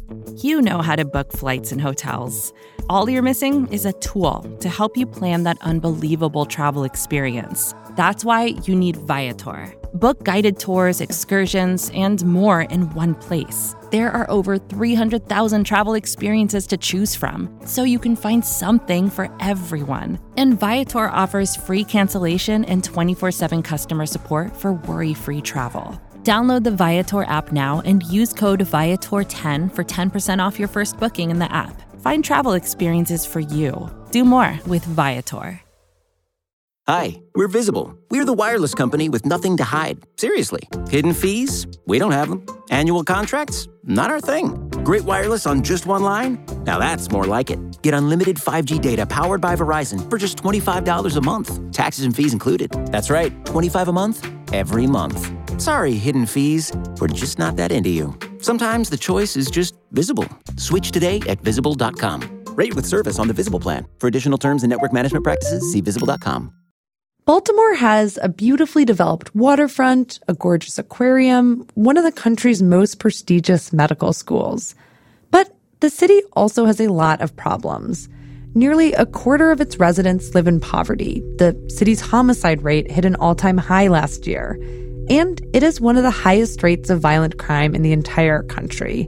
You know how to book flights and hotels. All you're missing is a tool to help you plan that unbelievable travel experience. That's why you need Viator. Book guided tours, excursions, and more in one place. There are over 300,000 travel experiences to choose from, so you can find something for everyone. And Viator offers free cancellation and 24/7 customer support for worry-free travel. Download the Viator app now and use code Viator10 for 10% off your first booking in the app. Find travel experiences for you. Do more with Viator. Hi, we're Visible. We're the wireless company with nothing to hide. Seriously. Hidden fees? We don't have them. Annual contracts? Not our thing. Great wireless on just one line? Now that's more like it. Get unlimited 5G data powered by Verizon for just $25 a month. Taxes and fees included. That's right, $25 a month, every month. Sorry, hidden fees. We're just not that into you. Sometimes the choice is just Visible. Switch today at Visible.com. Rate with service on the Visible plan. For additional terms and network management practices, see Visible.com. Baltimore has a beautifully developed waterfront, a gorgeous aquarium, one of the country's most prestigious medical schools. But the city also has a lot of problems. Nearly a quarter of its residents live in poverty. The city's homicide rate hit an all-time high last year. And it is one of the highest rates of violent crime in the entire country.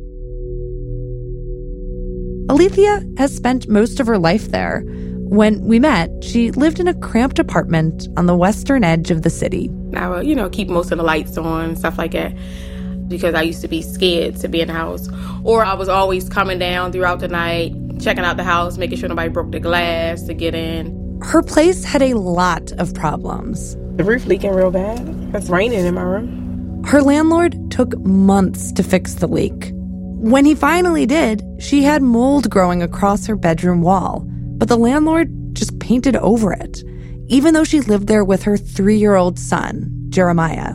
Alethea has spent most of her life there. When we met, she lived in a cramped apartment on the western edge of the city. I would, keep most of the lights on, stuff like that, because I used to be scared to be in the house. Or I was always coming down throughout the night, checking out the house, making sure nobody broke the glass to get in. Her place had a lot of problems. The roof leaking real bad. It's raining in my room. Her landlord took months to fix the leak. When he finally did, she had mold growing across her bedroom wall. But the landlord just painted over it, even though she lived there with her 3-year-old son, Jeremiah.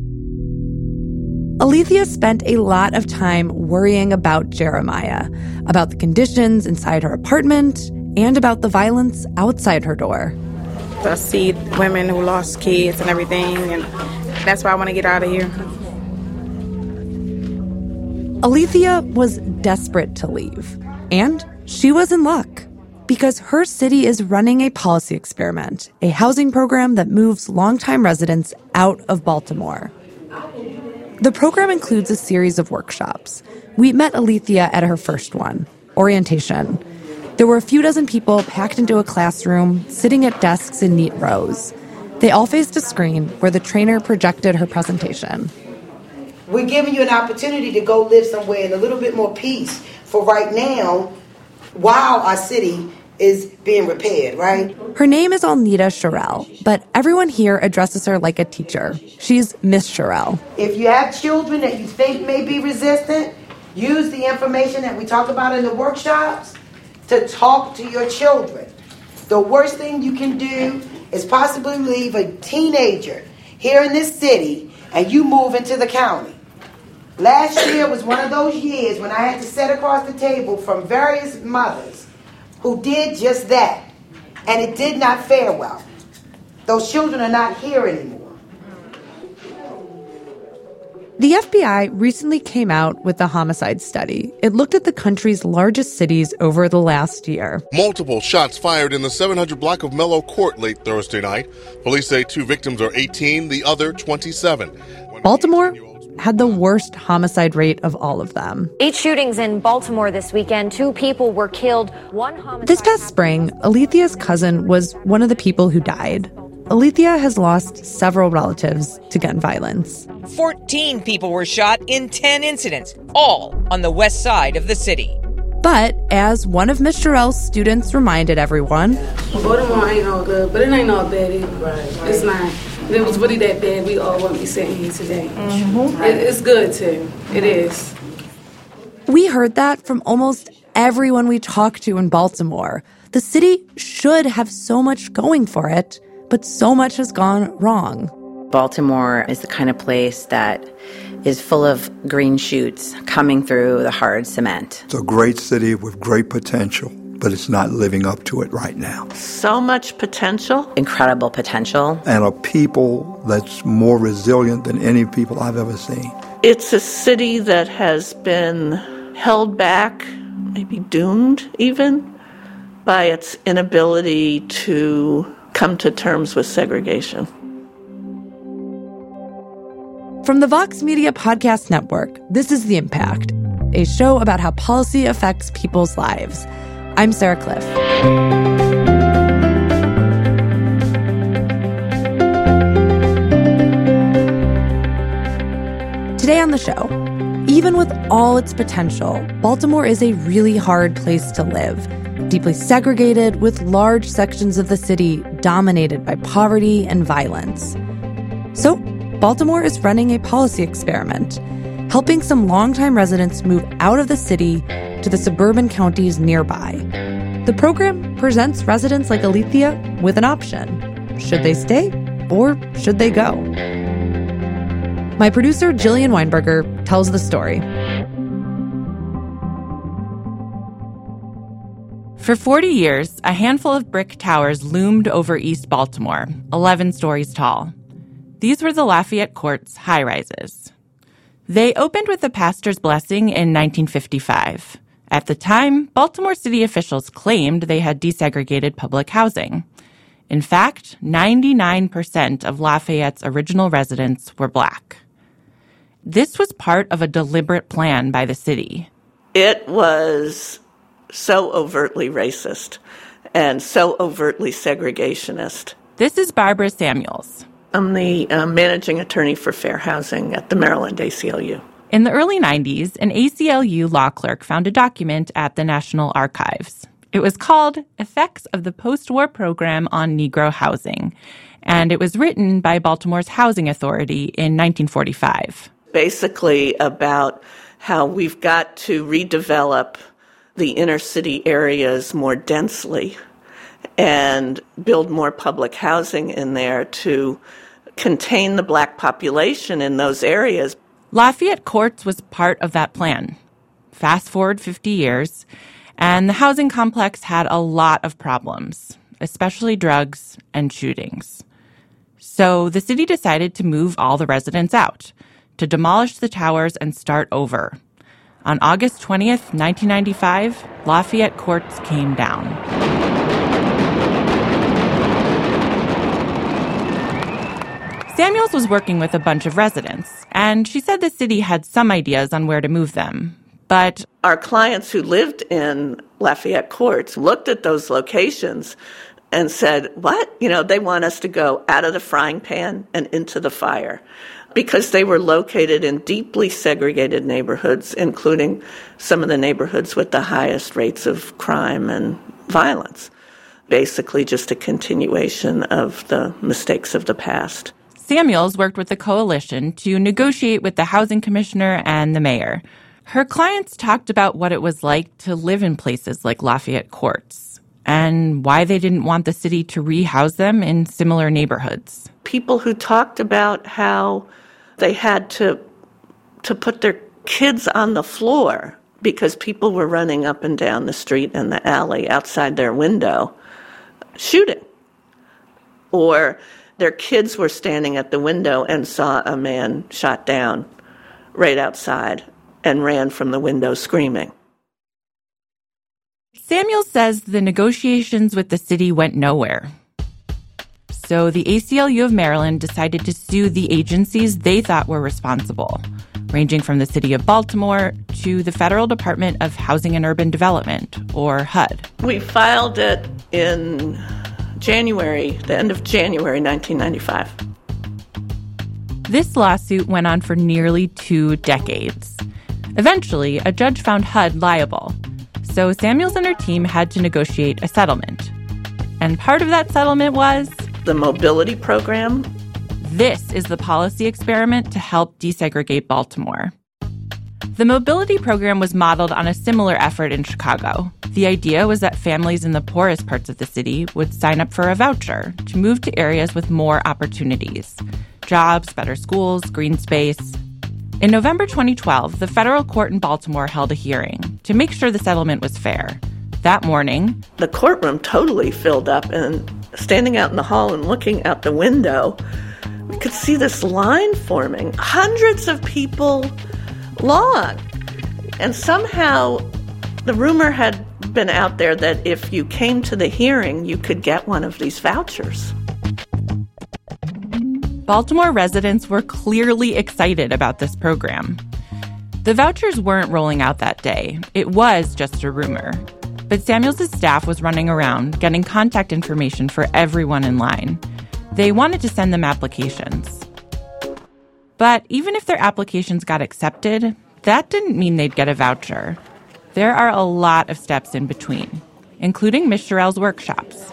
Alethea spent a lot of time worrying about Jeremiah, about the conditions inside her apartment, and about the violence outside her door. I see women who lost kids and everything, and that's why I want to get out of here. Alethea was desperate to leave, and she was in luck. Because her city is running a policy experiment, a housing program that moves longtime residents out of Baltimore. The program includes a series of workshops. We met Alethea at her first one, orientation. There were a few dozen people packed into a classroom, sitting at desks in neat rows. They all faced a screen where the trainer projected her presentation. We're giving you an opportunity to go live somewhere in a little bit more peace for right now, while our city is being repaired, right? Her name is Alnita Sherrill, but everyone here addresses her like a teacher. She's Miss Sherrill. If you have children that you think may be resistant, use the information that we talk about in the workshops to talk to your children. The worst thing you can do is possibly leave a teenager here in this city and you move into the county. Last year was one of those years when I had to sit across the table from various mothers who did just that, and it did not fare well. Those children are not here anymore. The FBI recently came out with a homicide study. It looked at the country's largest cities over the last year. Multiple shots fired in the 700 block of Mello Court late Thursday night. Police say 2 victims are 18, the other 27. Baltimore had the worst homicide rate of all of them. 8 shootings in Baltimore this weekend. 2 people were killed. One homicide. This past spring, Alethea's cousin was one of the people who died. Alethea has lost several relatives to gun violence. 14 people were shot in 10 incidents, all on the west side of the city. But as one of Miss Sherrill's students reminded everyone, Baltimore ain't all good, but it ain't all bad either. Right. It's not. If it was really that bad, we all wouldn't be sitting here today. Mm-hmm. It's good, too. It is. We heard that from almost everyone we talked to in Baltimore. The city should have so much going for it, but so much has gone wrong. Baltimore is the kind of place that is full of green shoots coming through the hard cement. It's a great city with great potential, but it's not living up to it right now. So much potential. Incredible potential. And a people that's more resilient than any people I've ever seen. It's a city that has been held back, maybe doomed even, by its inability to come to terms with segregation. From the Vox Media Podcast Network, this is The Impact, a show about how policy affects people's lives. I'm Sarah Cliff. Today on the show, even with all its potential, Baltimore is a really hard place to live, deeply segregated with large sections of the city dominated by poverty and violence. So, Baltimore is running a policy experiment, helping some longtime residents move out of the city to the suburban counties nearby. The program presents residents like Alethea with an option. Should they stay or should they go? My producer, Jillian Weinberger, tells the story. For 40 years, a handful of brick towers loomed over East Baltimore, 11 stories tall. These were the Lafayette Courts high-rises. They opened with the pastor's blessing in 1955. At the time, Baltimore city officials claimed they had desegregated public housing. In fact, 99% of Lafayette's original residents were Black. This was part of a deliberate plan by the city. It was so overtly racist and so overtly segregationist. This is Barbara Samuels. I'm the managing attorney for fair housing at the Maryland ACLU. In the early 90s, an ACLU law clerk found a document at the National Archives. It was called Effects of the Post-War Program on Negro Housing, and it was written by Baltimore's Housing Authority in 1945. Basically about how we've got to redevelop the inner city areas more densely and build more public housing in there to contain the Black population in those areas. Lafayette Courts was part of that plan. Fast forward 50 years, and the housing complex had a lot of problems, especially drugs and shootings. So the city decided to move all the residents out, to demolish the towers and start over. On August 20th, 1995, Lafayette Courts came down. Samuels was working with a bunch of residents, and she said the city had some ideas on where to move them. But our clients who lived in Lafayette Courts looked at those locations and said, what? They want us to go out of the frying pan and into the fire, because they were located in deeply segregated neighborhoods, including some of the neighborhoods with the highest rates of crime and violence. Basically just a continuation of the mistakes of the past. Samuels worked with the coalition to negotiate with the housing commissioner and the mayor. Her clients talked about what it was like to live in places like Lafayette Courts and why they didn't want the city to rehouse them in similar neighborhoods. People who talked about how they had to put their kids on the floor because people were running up and down the street and the alley outside their window shooting. Or their kids were standing at the window and saw a man shot down right outside and ran from the window screaming. Samuels says the negotiations with the city went nowhere. So the ACLU of Maryland decided to sue the agencies they thought were responsible, ranging from the city of Baltimore to the Federal Department of Housing and Urban Development, or HUD. We filed it in the end of January 1995. This lawsuit went on for nearly 2 decades. Eventually, a judge found HUD liable, so Samuels and her team had to negotiate a settlement. And part of that settlement was the mobility program. This is the policy experiment to help desegregate Baltimore. The mobility program was modeled on a similar effort in Chicago. The idea was that families in the poorest parts of the city would sign up for a voucher to move to areas with more opportunities: jobs, better schools, green space. In November 2012, the federal court in Baltimore held a hearing to make sure the settlement was fair. That morning, the courtroom totally filled up, and standing out in the hall and looking out the window, we could see this line forming, hundreds of people long, And somehow the rumor had been out there that if you came to the hearing, you could get one of these vouchers. Baltimore residents were clearly excited about this program. The vouchers weren't rolling out that day. It was just a rumor. But Samuels' staff was running around, getting contact information for everyone in line. They wanted to send them applications. But even if their applications got accepted, that didn't mean they'd get a voucher. There are a lot of steps in between, including Ms. Sherrill's workshops.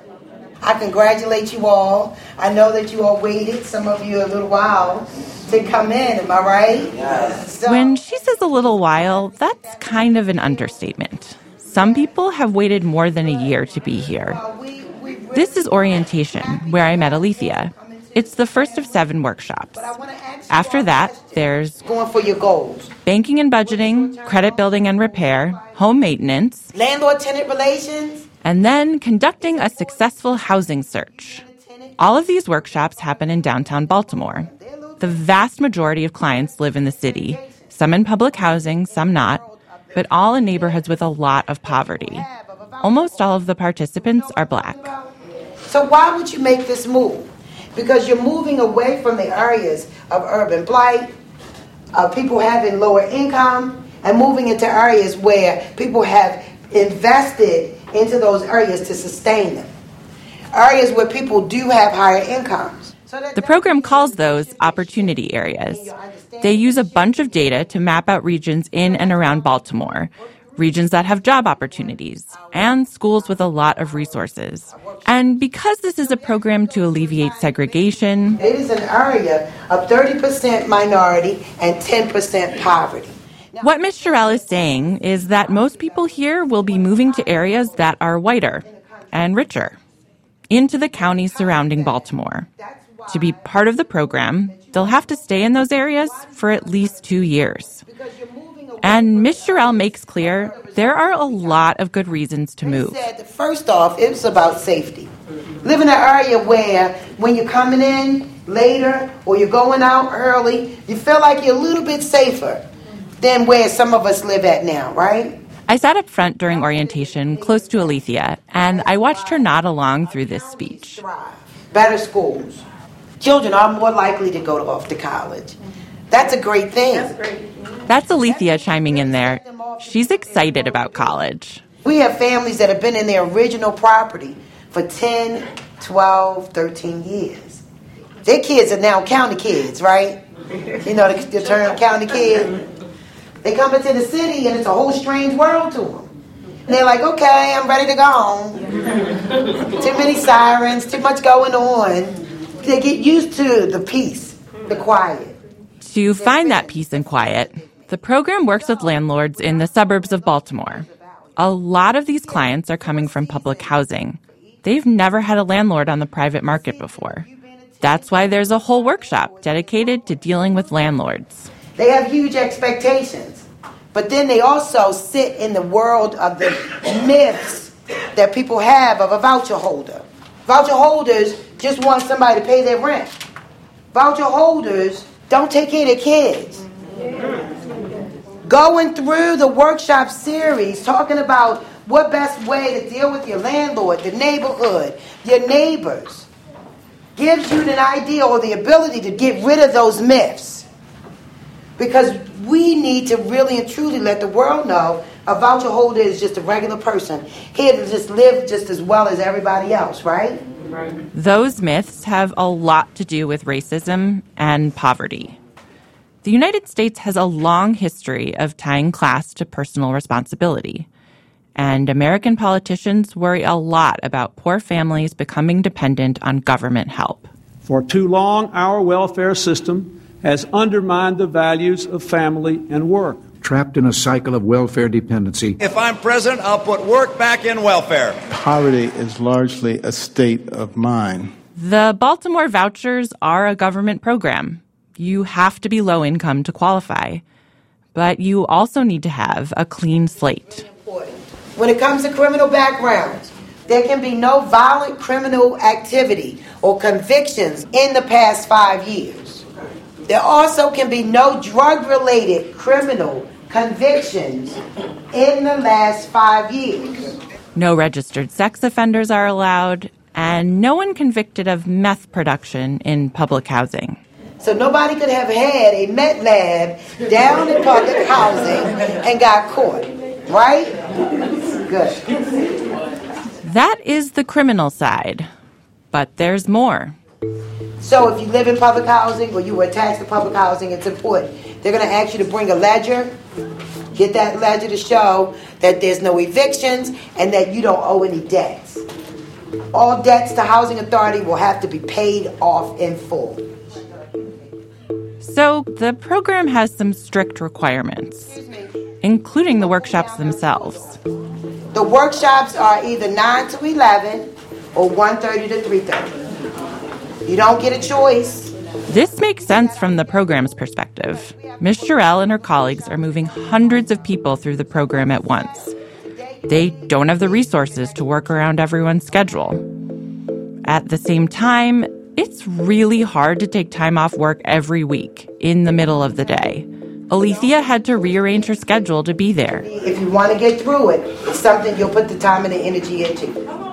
I congratulate you all. I know that you all waited, some of you a little while, to come in. Am I right? Yes. When she says a little while, that's kind of an understatement. Some people have waited more than a year to be here. This is orientation, where I met Alethea. It's the first of 7 workshops. After that, there's going for your goals. Banking and budgeting, credit building and repair, home maintenance, landlord-tenant relations, and then conducting a successful housing search. All of these workshops happen in downtown Baltimore. The vast majority of clients live in the city, some in public housing, some not, but all in neighborhoods with a lot of poverty. Almost all of the participants are Black. So why would you make this move? Because you're moving away from the areas of urban blight, people having lower income, and moving into areas where people have invested into those areas to sustain them. Areas where people do have higher incomes. The program calls those opportunity areas. They use a bunch of data to map out regions in and around Baltimore, regions that have job opportunities, and schools with a lot of resources. And because this is a program to alleviate segregation, it is an area of 30% minority and 10% poverty. What Ms. Sherrill is saying is that most people here will be moving to areas that are whiter and richer, into the counties surrounding Baltimore. To be part of the program, they'll have to stay in those areas for at least 2 years. And Ms. Sherrill makes clear there are a lot of good reasons to move. First off, it's about safety. Live in an area where when you're coming in later or you're going out early, you feel like you're a little bit safer than where some of us live at now, right? I sat up front during orientation close to Alethea, and I watched her nod along through this speech. Better schools. Children are more likely to go off to college. That's a great thing. That's Alethea chiming in there. She's excited about college. We have families that have been in their original property for 10, 12, 13 years. Their kids are now county kids, right? You know the term county kid? They come into the city and it's a whole strange world to them. And they're like, okay, I'm ready to go home. Too many sirens, too much going on. They get used to the peace, the quiet. To find that peace and quiet, the program works with landlords in the suburbs of Baltimore. A lot of these clients are coming from public housing. They've never had a landlord on the private market before. That's why there's a whole workshop dedicated to dealing with landlords. They have huge expectations, but then they also sit in the world of the myths that people have of a voucher holder. Voucher holders just want somebody to pay their rent. Voucher holders don't take care of their kids. Going through the workshop series, talking about what best way to deal with your landlord, the neighborhood, your neighbors, gives you an idea or the ability to get rid of those myths. Because we need to really and truly let the world know a voucher holder is just a regular person here to just live just as well as everybody else, right? Those myths have a lot to do with racism and poverty. The United States has a long history of tying class to personal responsibility. And American politicians worry a lot about poor families becoming dependent on government help. For too long, our welfare system has undermined the values of family and work. Trapped in a cycle of welfare dependency. If I'm president, I'll put work back in welfare. Poverty is largely a state of mind. The Baltimore vouchers are a government program. You have to be low income to qualify. But you also need to have a clean slate. When it comes to criminal backgrounds, there can be no violent criminal activity or convictions in the past 5 years. There also can be no drug-related criminal convictions in the last 5 years. No registered sex offenders are allowed, and no one convicted of meth production in public housing. So nobody could have had a meth lab down in public housing and got caught, right? Good. That is the criminal side, but there's more. So if you live in public housing or you were attached to public housing, it's important. They're going to ask you to bring a ledger, get that ledger to show that there's no evictions and that you don't owe any debts. All debts to Housing Authority will have to be paid off in full. So the program has some strict requirements, including the workshops themselves. The workshops are either 9 to 11 or 1:30 to 3:30. You don't get a choice. This makes sense from the program's perspective. Ms. Sherrill and her colleagues are moving hundreds of people through the program at once. They don't have the resources to work around everyone's schedule. At the same time, it's really hard to take time off work every week in the middle of the day. Alethea had to rearrange her schedule to be there. If you want to get through it, it's something you'll put the time and the energy into.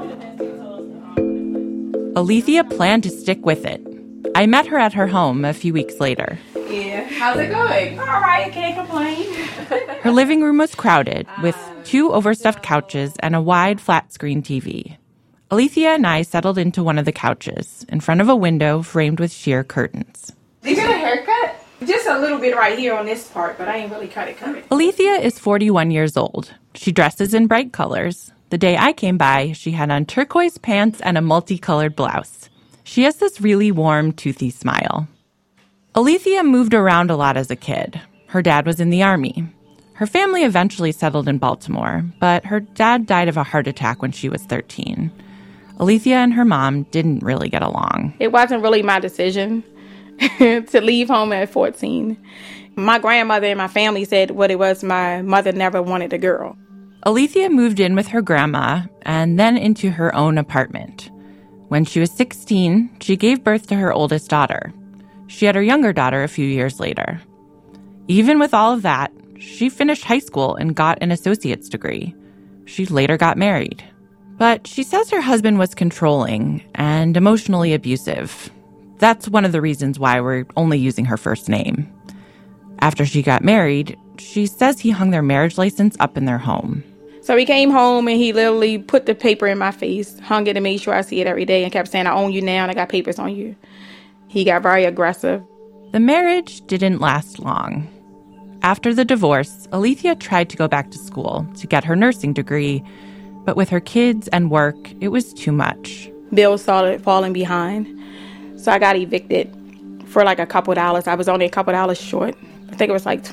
Alethea planned to stick with it. I met her at her home a few weeks later. Yeah. How's it going? All right, can't complain. Her living room was crowded with 2 overstuffed couches and a wide flat-screen TV. Alethea and I settled into one of the couches in front of a window framed with sheer curtains. Did you get a haircut? Just a little bit right here on this part, but I ain't really cut it. Alethea is 41 years old. She dresses in bright colors. The day I came by, she had on turquoise pants and a multicolored blouse. She has this really warm, toothy smile. Alethea moved around a lot as a kid. Her dad was in the Army. Her family eventually settled in Baltimore, but her dad died of a heart attack when she was 13. Alethea and her mom didn't really get along. It wasn't really my decision to leave home at 14. My grandmother and my family said what it was my mother never wanted a girl. Alethea moved in with her grandma and then into her own apartment. When she was 16, she gave birth to her oldest daughter. She had her younger daughter a few years later. Even with all of that, she finished high school and got an associate's degree. She later got married. But she says her husband was controlling and emotionally abusive. That's one of the reasons why we're only using her first name. After she got married, she says he hung their marriage license up in their home. So he came home and he literally put the paper in my face, hung it and made sure I see it every day and kept saying, I own you now and I got papers on you. He got very aggressive. The marriage didn't last long. After the divorce, Alethea tried to go back to school to get her nursing degree, but with her kids and work, it was too much. Bills started falling behind, so I got evicted for like a couple dollars. I was only a couple dollars short. I think it was like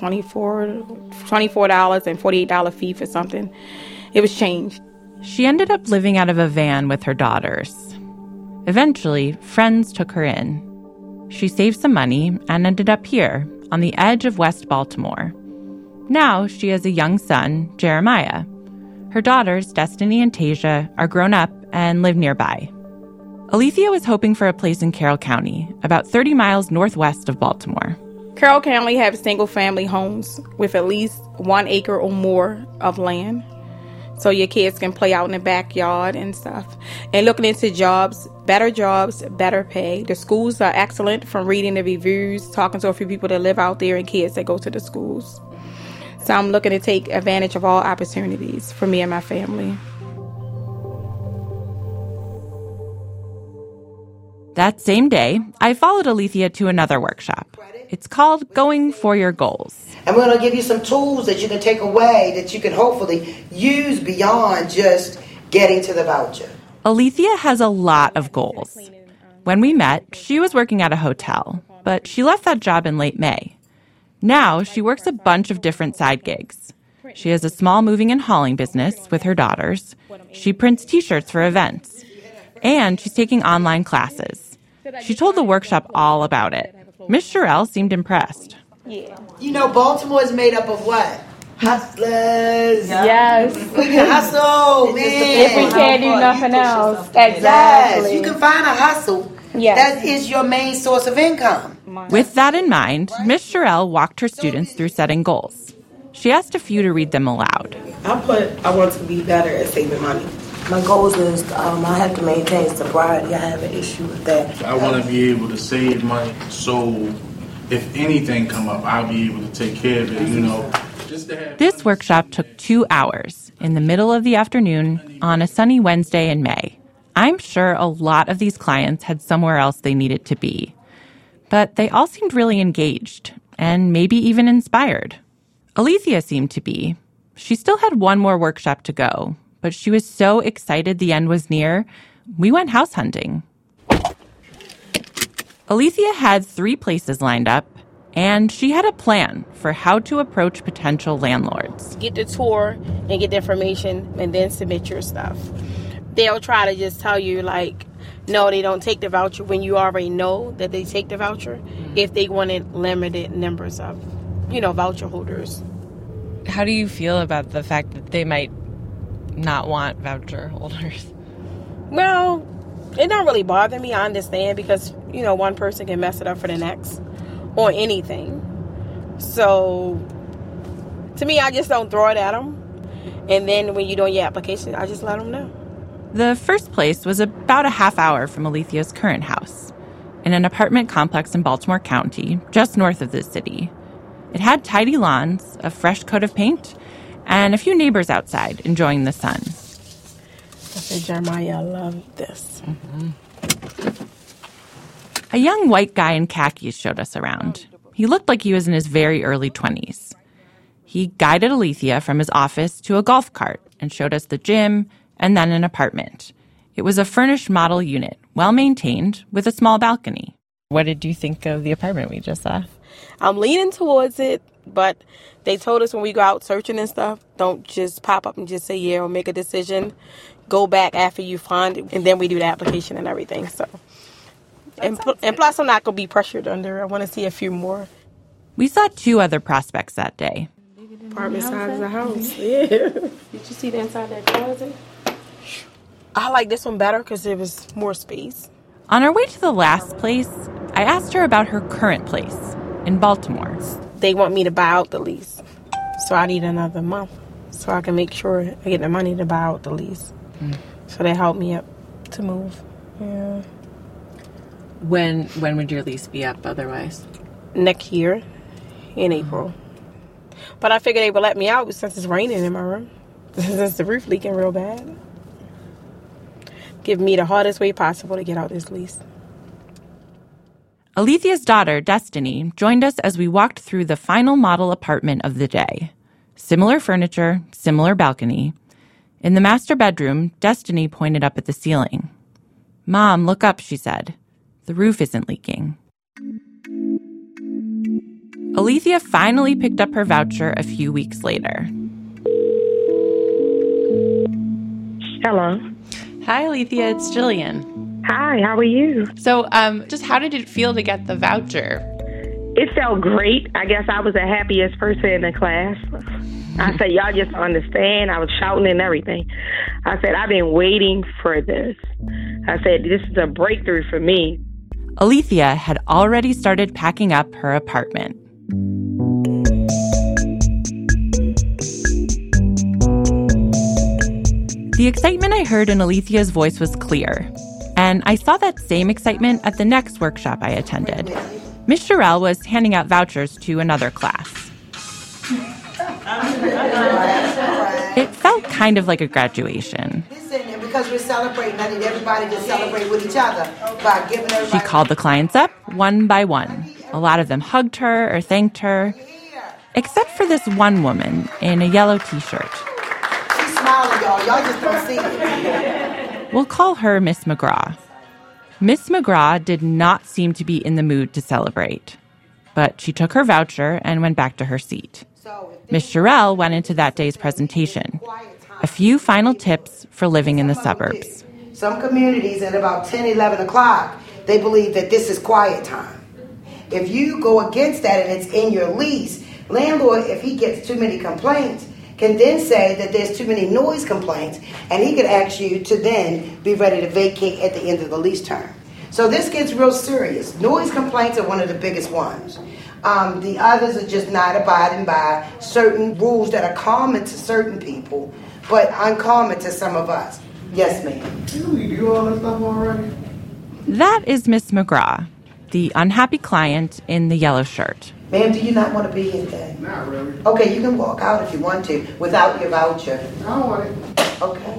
$24 and $48 fee for something. It was changed. She ended up living out of a van with her daughters. Eventually, friends took her in. She saved some money and ended up here, on the edge of West Baltimore. Now she has a young son, Jeremiah. Her daughters, Destiny and Tasia, are grown up and live nearby. Alethea was hoping for a place in Carroll County, about 30 miles northwest of Baltimore. Carroll County have single-family homes with at least 1 acre or more of land, so your kids can play out in the backyard and stuff. And looking into jobs, better pay. The schools are excellent, from reading the reviews, talking to a few people that live out there and kids that go to the schools. So I'm looking to take advantage of all opportunities for me and my family. That same day, I followed Alethea to another workshop. It's called Going for Your Goals. And we're going to give you some tools that you can take away that you can hopefully use beyond just getting to the voucher. Alethea has a lot of goals. When we met, she was working at a hotel, but she left that job in late May. Now she works a bunch of different side gigs. She has a small moving and hauling business with her daughters. She prints T-shirts for events. And she's taking online classes. She told the workshop all about it. Miss Sherrill seemed impressed. Yeah. You know, Baltimore is made up of what? Hustlers. Yes. We can hustle, man. If we can't do nothing else. Exactly. Yes, you can find a hustle. Yes. That is your main source of income. With that in mind, Miss Sherrill walked her students through setting goals. She asked a few to read them aloud. I want to be better at saving money. My goals is I have to maintain sobriety. I have an issue with that. I want to be able to save money so if anything come up, I'll be able to take care of it, you know. This workshop took 2 hours in the middle of the afternoon on a sunny Wednesday in May. I'm sure a lot of these clients had somewhere else they needed to be. But they all seemed really engaged and maybe even inspired. Alethea seemed to be. She still had one more workshop to go, but she was so excited the end was near, we went house hunting. Alethea had 3 places lined up, and she had a plan for how to approach potential landlords. Get the tour and get the information and then submit your stuff. They'll try to just tell you, like, no, they don't take the voucher when you already know that they take the voucher if they wanted limited numbers of, voucher holders. How do you feel about the fact that they might not want voucher holders? Well, it don't really bother me. I understand because, one person can mess it up for the next on anything. So, to me, I just don't throw it at them. And then when you're doing your application, I just let them know. The first place was about a half hour from Alethea's current house, in an apartment complex in Baltimore County, just north of the city. It had tidy lawns, a fresh coat of paint, and a few neighbors outside enjoying the sun. I said, Jeremiah, I love this. Mm-hmm. A young white guy in khakis showed us around. He looked like he was in his very early 20s. He guided Alethea from his office to a golf cart and showed us the gym and then an apartment. It was a furnished model unit, well-maintained, with a small balcony. What did you think of the apartment we just saw? I'm leaning towards it, but they told us when we go out searching and stuff, don't just pop up and just say yeah or make a decision. Go back after you find it, and then we do the application and everything. So, and plus, I'm not going to be pressured under. I want to see a few more. We saw 2 other prospects that day. Apartment size of the house. Yeah. Did you see the inside that closet? I like this one better because there was more space. On our way to the last place, I asked her about her current place in Baltimore. They want me to buy out the lease, so I need another month so I can make sure I get the money to buy out the lease. So they helped me up to move. Yeah. When would your lease be up otherwise? Next year in April. But I figured they would let me out since it's raining in my room. Since the roof leaking real bad. Give me the hardest way possible to get out this lease. Alethea's daughter, Destiny, joined us as we walked through the final model apartment of the day. Similar furniture, similar balcony. In the master bedroom, Destiny pointed up at the ceiling. "Mom, look up," she said. "The roof isn't leaking." Alethea finally picked up her voucher a few weeks later. Hello. Hi, Alethea. It's Jillian. Hi, how are you? So, just how did it feel to get the voucher? It felt great. I guess I was the happiest person in the class. I said, y'all just don't understand. I was shouting and everything. I said, I've been waiting for this. I said, this is a breakthrough for me. Alethea had already started packing up her apartment. The excitement I heard in Alethea's voice was clear, and I saw that same excitement at the next workshop I attended. Ms. Sherrill was handing out vouchers to another class. It felt kind of like a graduation. Listen, because we're celebrating, I need everybody to celebrate with each other by giving everybody... She called the clients up one by one. A lot of them hugged her or thanked her, except for this one woman in a yellow T-shirt. She's smiling, y'all. Y'all just don't see it. We'll call her Miss McGraw. Miss McGraw did not seem to be in the mood to celebrate, but she took her voucher and went back to her seat. Miss Sherrill went into that day's presentation. A few final tips for living in the suburbs. Some communities at about 10, 11 o'clock, they believe that this is quiet time. If you go against that and it's in your lease, landlord, if he gets too many complaints, can then say that there's too many noise complaints, and he could ask you to then be ready to vacate at the end of the lease term. So this gets real serious. Noise complaints are one of the biggest ones. The others are just not abiding by certain rules that are common to certain people, but uncommon to some of us. Yes, ma'am. Do we do all this stuff already? That is Miss McGraw, the unhappy client in the yellow shirt. Ma'am, do you not want to be here today? Not really. Okay, you can walk out if you want to without your voucher. I don't want it. Okay.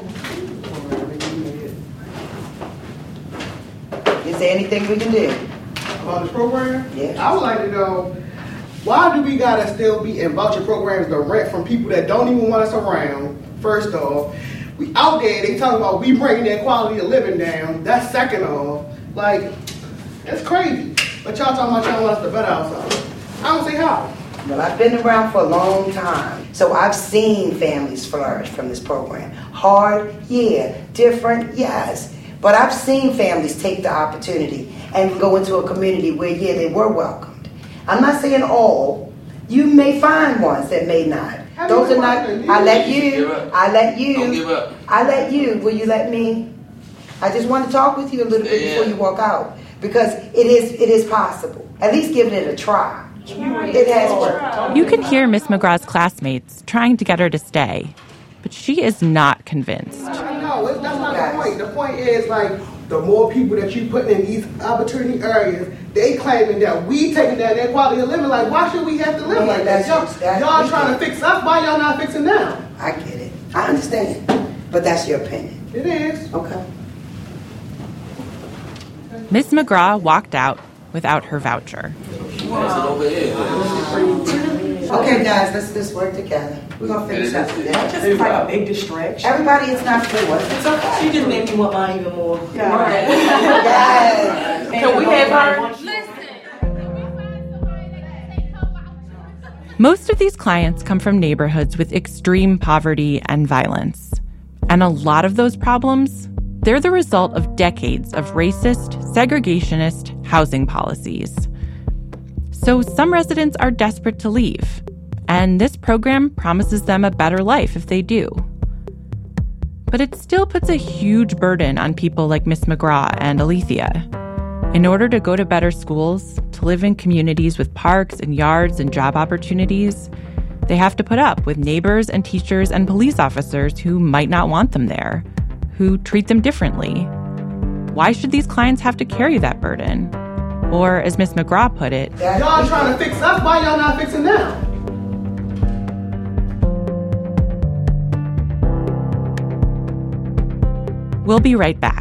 Is there anything we can do? About this program? Yeah. I would like to know, why do we gotta still be in voucher programs to rent from people that don't even want us around? First off, we out there, they talking about we bringing their quality of living down. That's second off. Like, that's crazy. But y'all talking about y'all want us to better ourselves. I don't see how. Well, I've been around for a long time, so I've seen families flourish from this program. Hard, yeah. Different, yes. But I've seen families take the opportunity and go into a community where, yeah, they were welcomed. I'm not saying all. You may find ones that may not. Those are not. I let you. Don't give up. I let you. Will you let me? I just want to talk with you a little bit before you walk out, because it is possible. At least give it a try. It has worked. You can hear Miss McGraw's classmates trying to get her to stay, but she is not convinced. No, that's not the point. The point is, like, the more people that you put in these opportunity areas, they claiming that we taking down their quality of living. Like, why should we have to live like that? Y'all trying to fix us, why y'all not fixing them? I get it. I understand. But that's your opinion. It is. Okay. Miss McGraw walked out without her voucher. Okay, guys, let's just work together. We're going to finish up today. That's just like a big distraction. Everybody is not for it. It's okay. She just made me want mine even more. Yeah. Right. Yes. Can we have her? Most of these clients come from neighborhoods with extreme poverty and violence. And a lot of those problems, they're the result of decades of racist, segregationist housing policies. So some residents are desperate to leave, and this program promises them a better life if they do. But it still puts a huge burden on people like Miss McGraw and Alethea. In order to go to better schools, to live in communities with parks and yards and job opportunities, they have to put up with neighbors and teachers and police officers who might not want them there, who treat them differently. Why should these clients have to carry that burden? Or, as Miss McGraw put it, y'all trying to fix us, why y'all not fixing them? We'll be right back.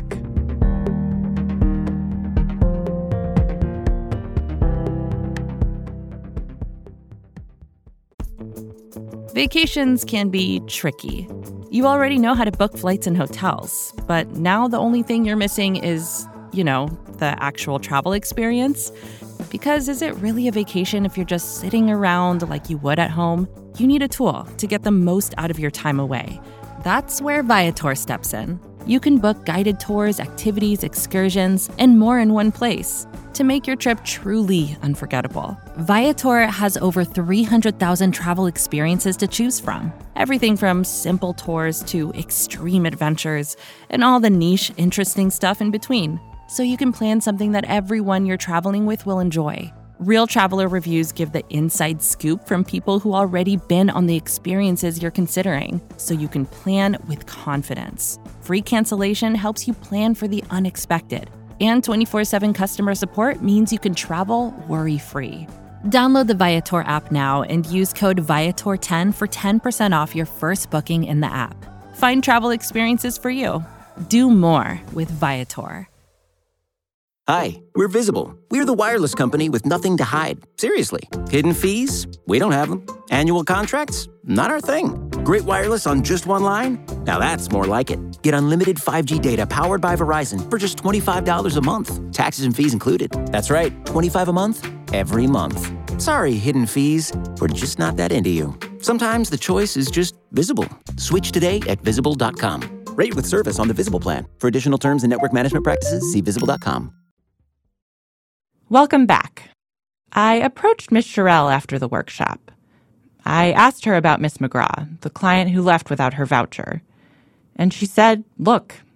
Vacations can be tricky. You already know how to book flights and hotels, but now the only thing you're missing is, the actual travel experience. Because is it really a vacation if you're just sitting around like you would at home? You need a tool to get the most out of your time away. That's where Viator steps in. You can book guided tours, activities, excursions, and more in one place to make your trip truly unforgettable. Viator has over 300,000 travel experiences to choose from. Everything from simple tours to extreme adventures and all the niche, interesting stuff in between. So you can plan something that everyone you're traveling with will enjoy. Real traveler reviews give the inside scoop from people who already been on the experiences you're considering, so you can plan with confidence. Free cancellation helps you plan for the unexpected. And 24/7 customer support means you can travel worry-free. Download the Viator app now and use code Viator10 for 10% off your first booking in the app. Find travel experiences for you. Do more with Viator. Hi, we're Visible. We're the wireless company with nothing to hide. Seriously. Hidden fees? We don't have them. Annual contracts? Not our thing. Great wireless on just one line? Now that's more like it. Get unlimited 5G data powered by Verizon for just $25 a month. Taxes and fees included. That's right, $25 a month, every month. Sorry, hidden fees. We're just not that into you. Sometimes the choice is just Visible. Switch today at Visible.com. Rate with service on the Visible plan. For additional terms and network management practices, see Visible.com. Welcome back. I approached Miss Sherrill after the workshop. I asked her about Miss McGraw, the client who left without her voucher. And she said, look,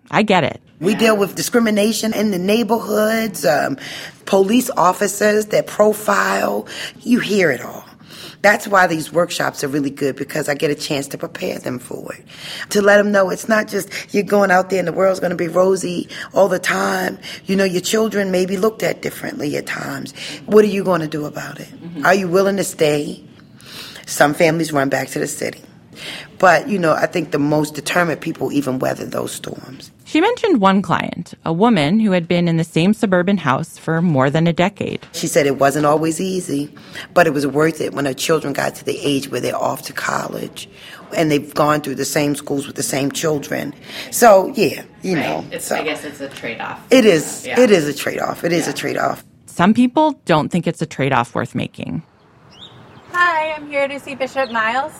I get it. We deal with discrimination in the neighborhoods, police officers that profile. You hear it all. That's why these workshops are really good, because I get a chance to prepare them for it. To let them know it's not just you're going out there and the world's going to be rosy all the time. You know, your children may be looked at differently at times. What are you going to do about it? Mm-hmm. Are you willing to stay? Some families run back to the city. But, you know, I think the most determined people even weather those storms. She mentioned one client, a woman who had been in the same suburban house for more than a decade. She said it wasn't always easy, but it was worth it when her children got to the age where they're off to college and they've gone through the same schools with the same children. So, yeah, you know. I guess it's a trade-off. It is. Yeah. It is a trade-off. It is a trade-off. Some people don't think it's a trade-off worth making. Hi, I'm here to see Bishop Miles.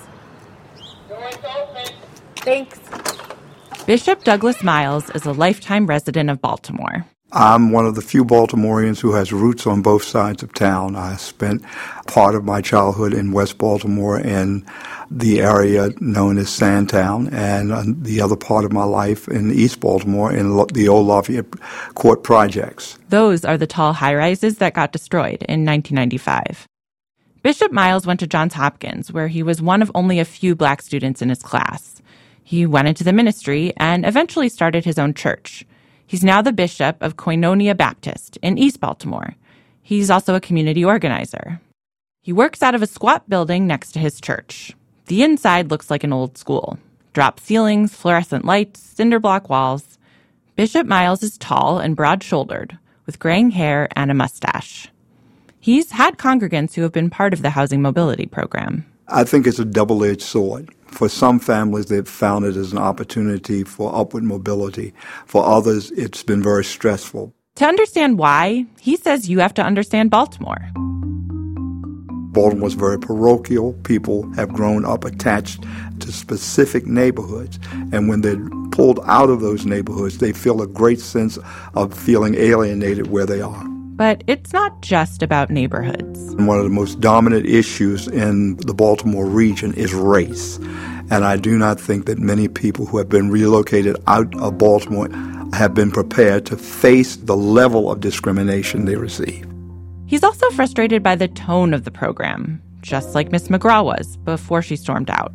Thanks. Bishop Douglas Miles is a lifetime resident of Baltimore. I'm one of the few Baltimoreans who has roots on both sides of town. I spent part of my childhood in West Baltimore in the area known as Sandtown, and the other part of my life in East Baltimore in the old Lafayette Court projects. Those are the tall high-rises that got destroyed in 1995. Bishop Miles went to Johns Hopkins, where he was one of only a few black students in his class. He went into the ministry and eventually started his own church. He's now the bishop of Koinonia Baptist in East Baltimore. He's also a community organizer. He works out of a squat building next to his church. The inside looks like an old school. Drop ceilings, fluorescent lights, cinder block walls. Bishop Miles is tall and broad-shouldered, with graying hair and a mustache. He's had congregants who have been part of the housing mobility program. I think it's a double-edged sword. For some families, they've found it as an opportunity for upward mobility. For others, it's been very stressful. To understand why, he says you have to understand Baltimore. Baltimore's very parochial. People have grown up attached to specific neighborhoods. And when they're pulled out of those neighborhoods, they feel a great sense of feeling alienated where they are. But it's not just about neighborhoods. And one of the most dominant issues in the Baltimore region is race. And I do not think that many people who have been relocated out of Baltimore have been prepared to face the level of discrimination they receive. He's also frustrated by the tone of the program, just like Miss McGraw was before she stormed out.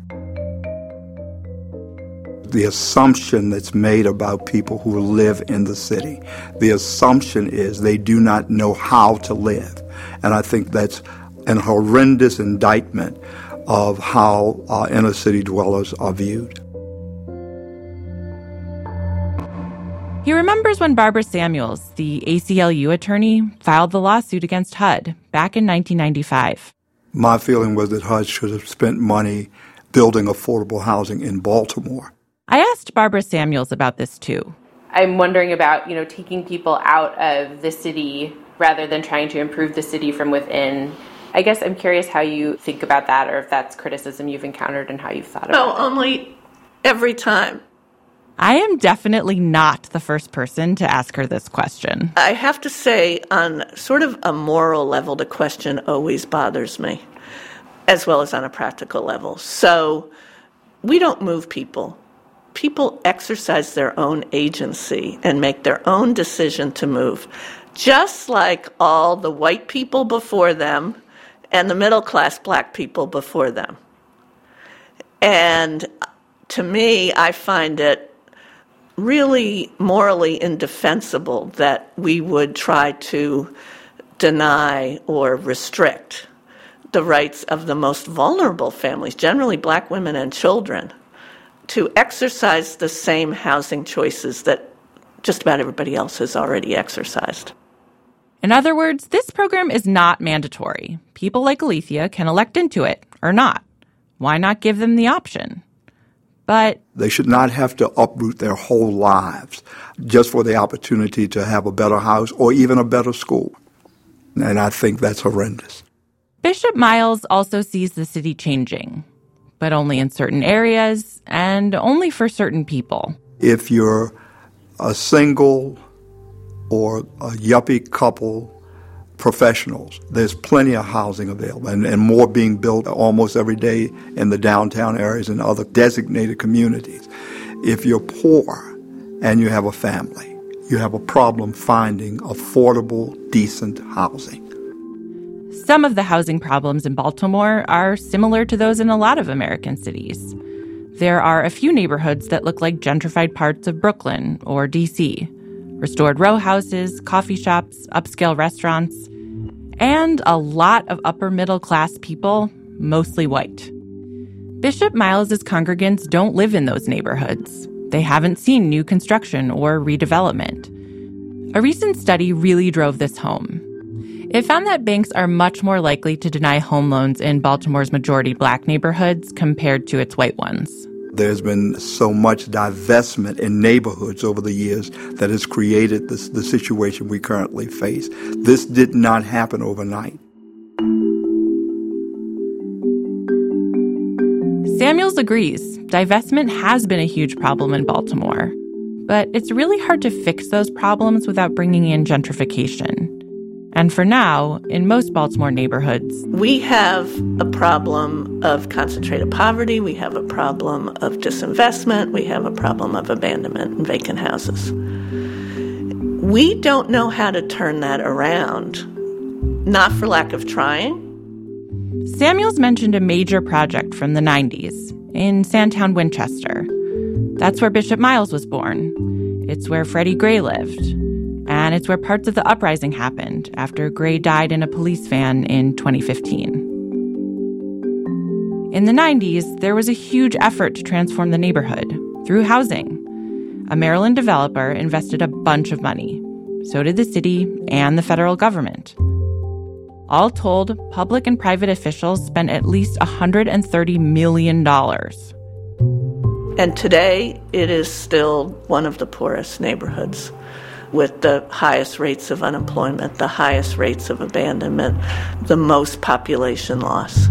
The assumption that's made about people who live in the city, the assumption is they do not know how to live. And I think that's an horrendous indictment of how inner city dwellers are viewed. He remembers when Barbara Samuels, the ACLU attorney, filed the lawsuit against HUD back in 1995. My feeling was that HUD should have spent money building affordable housing in Baltimore. I asked Barbara Samuels about this too. I'm wondering about, taking people out of the city rather than trying to improve the city from within. I guess I'm curious how you think about that, or if that's criticism you've encountered and how you've thought about it. No, only every time. I am definitely not the first person to ask her this question. I have to say, on sort of a moral level, the question always bothers me, as well as on a practical level. So we don't move people. People exercise their own agency and make their own decision to move, just like all the white people before them and the middle-class black people before them. And to me, I find it really morally indefensible that we would try to deny or restrict the rights of the most vulnerable families, generally black women and children, to exercise the same housing choices that just about everybody else has already exercised. In other words, this program is not mandatory. People like Alethea can elect into it or not. Why not give them the option? But they should not have to uproot their whole lives just for the opportunity to have a better house or even a better school. And I think that's horrendous. Bishop Miles also sees the city changing, but only in certain areas and only for certain people. If you're a single or a yuppie couple, professionals, there's plenty of housing available and more being built almost every day in the downtown areas and other designated communities. If you're poor and you have a family. You have a problem finding affordable, decent housing. Some of the housing problems in Baltimore are similar to those in a lot of American cities. There are a few neighborhoods that look like gentrified parts of Brooklyn or D.C., restored row houses, coffee shops, upscale restaurants, and a lot of upper-middle-class people, mostly white. Bishop Miles's congregants don't live in those neighborhoods. They haven't seen new construction or redevelopment. A recent study really drove this home. It found that banks are much more likely to deny home loans in Baltimore's majority black neighborhoods compared to its white ones. There's been so much divestment in neighborhoods over the years that has created the situation we currently face. This did not happen overnight. Samuels agrees. Divestment has been a huge problem in Baltimore. But it's really hard to fix those problems without bringing in gentrification. And for now, in most Baltimore neighborhoods, we have a problem of concentrated poverty, we have a problem of disinvestment, we have a problem of abandonment and vacant houses. We don't know how to turn that around, not for lack of trying. Samuels mentioned a major project from the 90s in Sandtown, Winchester. That's where Bishop Miles was born. It's where Freddie Gray lived. And it's where parts of the uprising happened after Gray died in a police van in 2015. In the 90s, there was a huge effort to transform the neighborhood through housing. A Maryland developer invested a bunch of money. So did the city and the federal government. All told, public and private officials spent at least $130 million. And today, it is still one of the poorest neighborhoods, with the highest rates of unemployment, the highest rates of abandonment, the most population loss.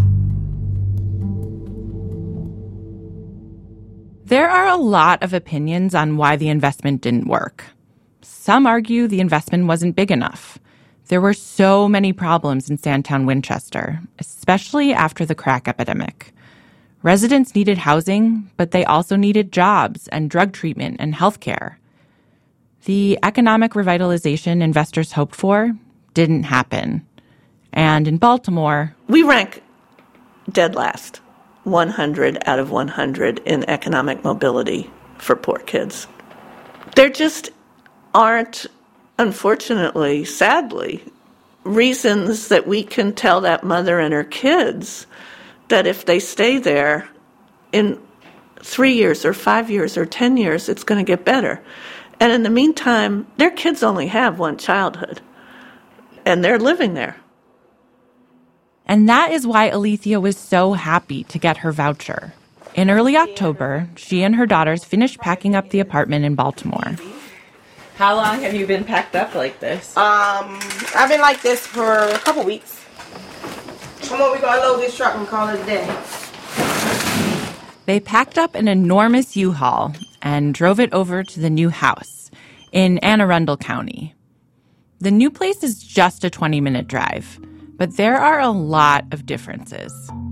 There are a lot of opinions on why the investment didn't work. Some argue the investment wasn't big enough. There were so many problems in Sandtown, Winchester, especially after the crack epidemic. Residents needed housing, but they also needed jobs and drug treatment and health care. The economic revitalization investors hoped for didn't happen. And in Baltimore, we rank dead last, 100 out of 100 in economic mobility for poor kids. There just aren't, unfortunately, sadly, reasons that we can tell that mother and her kids that if they stay there in 3 years or 5 years or 10 years, it's going to get better. And in the meantime, their kids only have one childhood, and they're living there. And that is why Alethea was so happy to get her voucher. In early October, she and her daughters finished packing up the apartment in Baltimore. How long have you been packed up like this? I've been like this for a couple weeks. Come on, we're going to load this truck and call it a day. They packed up an enormous U-Haul and drove it over to the new house in Anne Arundel County. The new place is just a 20-minute drive, but there are a lot of differences.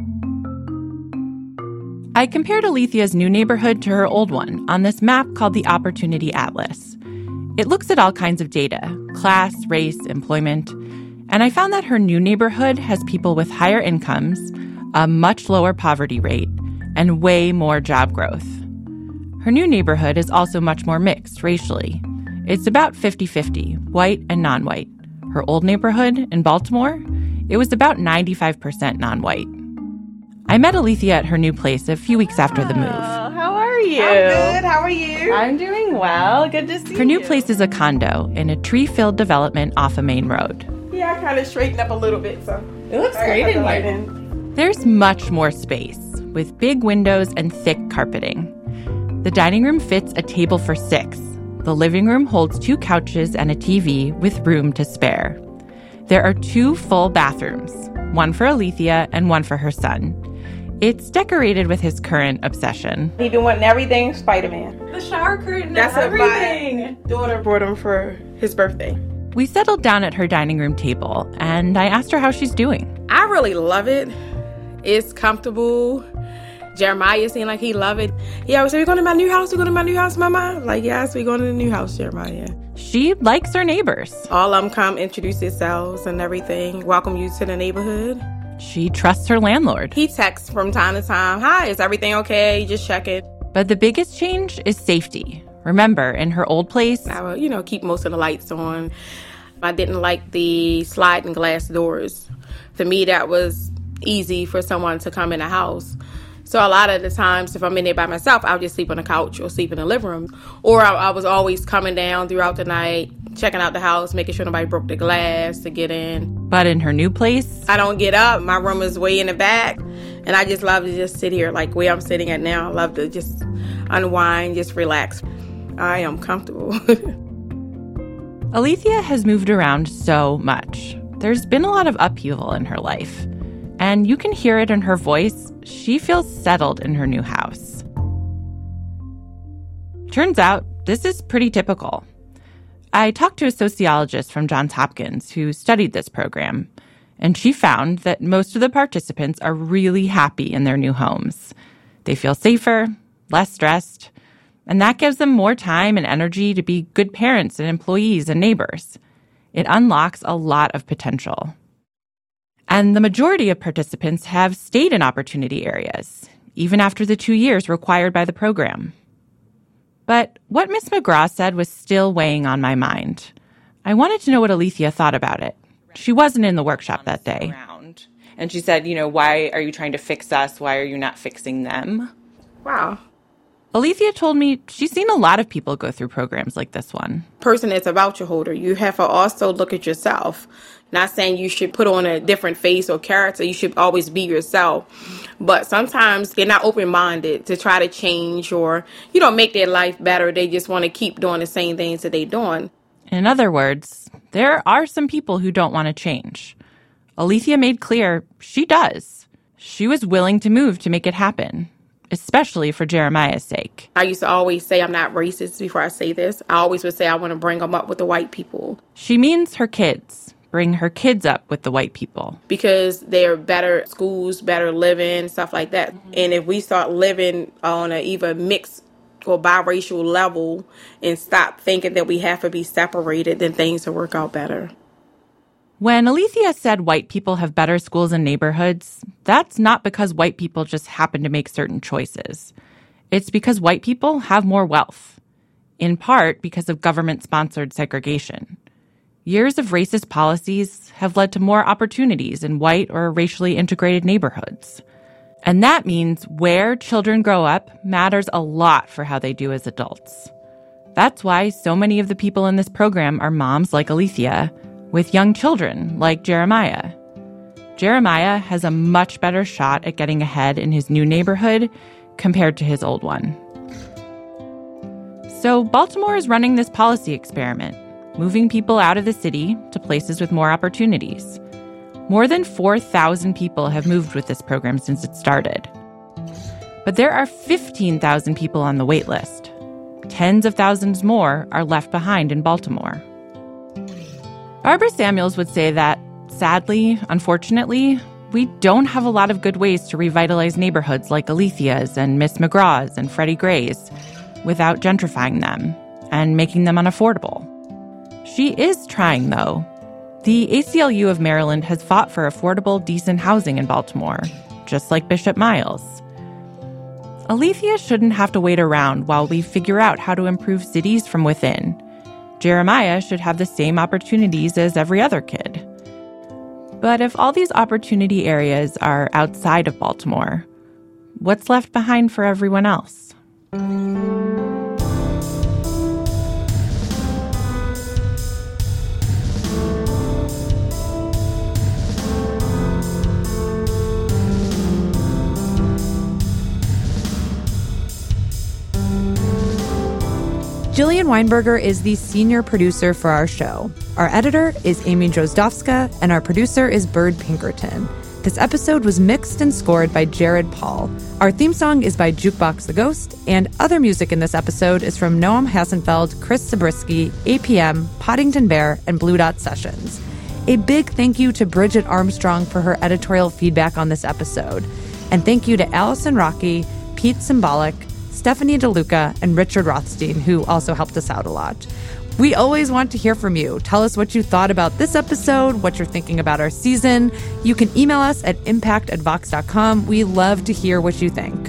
I compared Alethea's new neighborhood to her old one on this map called the Opportunity Atlas. It looks at all kinds of data, class, race, employment, and I found that her new neighborhood has people with higher incomes, a much lower poverty rate, and way more job growth. Her new neighborhood is also much more mixed racially. It's about 50-50, white and non-white. Her old neighborhood in Baltimore, it was about 95% non-white. I met Alethea at her new place a few weeks after the move. How are you? I'm good. How are you? I'm doing well. Good to see you. Her new place is a condo in a tree-filled development off a main road. Yeah, I kind of straightened up a little bit, so it looks great in here. There's much more space, with big windows and thick carpeting. The dining room fits a table for 6. The living room holds 2 couches and a TV with room to spare. There are 2 full bathrooms, one for Alethea and one for her son. It's decorated with his current obsession. He been wanting everything Spider-Man. The shower curtain, that's everything. My daughter brought him for his birthday. We settled down at her dining room table, and I asked her how she's doing. I really love it. It's comfortable. Jeremiah seemed like he loved it. He always said, "We're going to my new house. We're going to my new house, Mama." Like, yes, we're going to the new house, Jeremiah. She likes her neighbors. All of them come introduce themselves and everything. Welcome you to the neighborhood. She trusts her landlord. He texts from time to time. "Hi, is everything okay? Just check it." But the biggest change is safety. Remember, in her old place, I would, keep most of the lights on. I didn't like the sliding glass doors. To me, that was easy for someone to come in the house. So a lot of the times, if I'm in there by myself, I'll just sleep on the couch or sleep in the living room. Or I was always coming down throughout the night, checking out the house, making sure nobody broke the glass to get in. But in her new place, I don't get up. My room is way in the back. And I just love to just sit here like where I'm sitting at now. I love to just unwind, just relax. I am comfortable. Alethea has moved around so much. There's been a lot of upheaval in her life. And you can hear it in her voice. She feels settled in her new house. Turns out, this is pretty typical. I talked to a sociologist from Johns Hopkins who studied this program, and she found that most of the participants are really happy in their new homes. They feel safer, less stressed, and that gives them more time and energy to be good parents and employees and neighbors. It unlocks a lot of potential. And the majority of participants have stayed in opportunity areas, even after the 2 years required by the program. But what Ms. McGraw said was still weighing on my mind. I wanted to know what Alethea thought about it. She wasn't in the workshop that day. And she said, why are you trying to fix us? Why are you not fixing them? Wow. Alethea told me she's seen a lot of people go through programs like this one. Person that's a voucher holder, you have to also look at yourself. Not saying you should put on a different face or character. You should always be yourself. But sometimes they're not open-minded to try to change or, make their life better. They just want to keep doing the same things that they're doing. In other words, there are some people who don't want to change. Alethea made clear she does. She was willing to move to make it happen, especially for Jeremiah's sake. I used to always say I'm not racist before I say this. I always would say I want to bring them up with the white people. She means her kids. Bring her kids up with the white people. Because they're better schools, better living, stuff like that. And if we start living on a either mixed or biracial level and stop thinking that we have to be separated, then things will work out better. When Alethea said white people have better schools and neighborhoods, that's not because white people just happen to make certain choices. It's because white people have more wealth, in part because of government-sponsored segregation. Years of racist policies have led to more opportunities in white or racially integrated neighborhoods. And that means where children grow up matters a lot for how they do as adults. That's why so many of the people in this program are moms like Alethea, with young children like Jeremiah. Jeremiah has a much better shot at getting ahead in his new neighborhood compared to his old one. So Baltimore is running this policy experiment, moving people out of the city to places with more opportunities. More than 4,000 people have moved with this program since it started. But there are 15,000 people on the wait list. Tens of thousands more are left behind in Baltimore. Barbara Samuels would say that, sadly, unfortunately, we don't have a lot of good ways to revitalize neighborhoods like Alethea's and Miss McGraw's and Freddie Gray's without gentrifying them and making them unaffordable. She is trying, though. The ACLU of Maryland has fought for affordable, decent housing in Baltimore, just like Bishop Miles. Alethea shouldn't have to wait around while we figure out how to improve cities from within. Jeremiah should have the same opportunities as every other kid. But if all these opportunity areas are outside of Baltimore, what's left behind for everyone else? Jillian Weinberger is the senior producer for our show. Our editor is Amy Drozdowska, and our producer is Bird Pinkerton. This episode was mixed and scored by Jared Paul. Our theme song is by Jukebox the Ghost, and other music in this episode is from Noam Hassenfeld, Chris Zabriskie, APM, Poddington Bear, and Blue Dot Sessions. A big thank you to Bridget Armstrong for her editorial feedback on this episode. And thank you to Allison Rocky, Pete Symbolic, Stephanie DeLuca, and Richard Rothstein, who also helped us out a lot. We always want to hear from you. Tell us what you thought about this episode, what you're thinking about our season. You can email us at impact@vox.com. We love to hear what you think.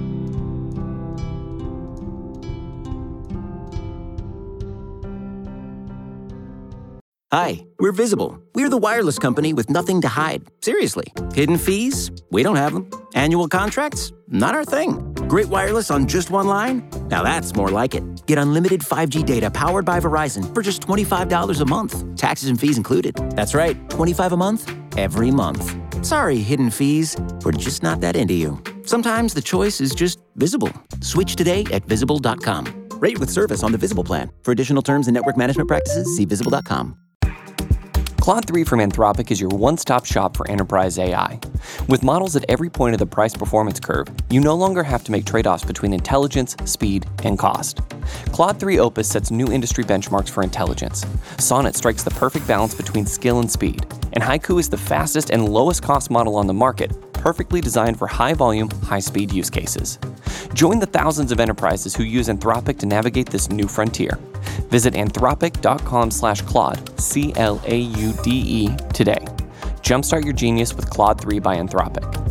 Hi, we're Visible. We're the wireless company with nothing to hide. Seriously. Hidden fees? We don't have them. Annual contracts? Not our thing. Great wireless on just one line? Now that's more like it. Get unlimited 5G data powered by Verizon for just $25 a month. Taxes and fees included. That's right, $25 a month, every month. Sorry, hidden fees. We're just not that into you. Sometimes the choice is just Visible. Switch today at Visible.com. Rate with service on the Visible plan. For additional terms and network management practices, see Visible.com. Claude 3 from Anthropic is your one-stop shop for enterprise AI. With models at every point of the price-performance curve, you no longer have to make trade-offs between intelligence, speed, and cost. Claude 3 Opus sets new industry benchmarks for intelligence. Sonnet strikes the perfect balance between skill and speed. And Haiku is the fastest and lowest-cost model on the market, perfectly designed for high-volume, high-speed use cases. Join the thousands of enterprises who use Anthropic to navigate this new frontier. Visit anthropic.com/Claude, CLAUDE, today. Jumpstart your genius with Claude 3 by Anthropic.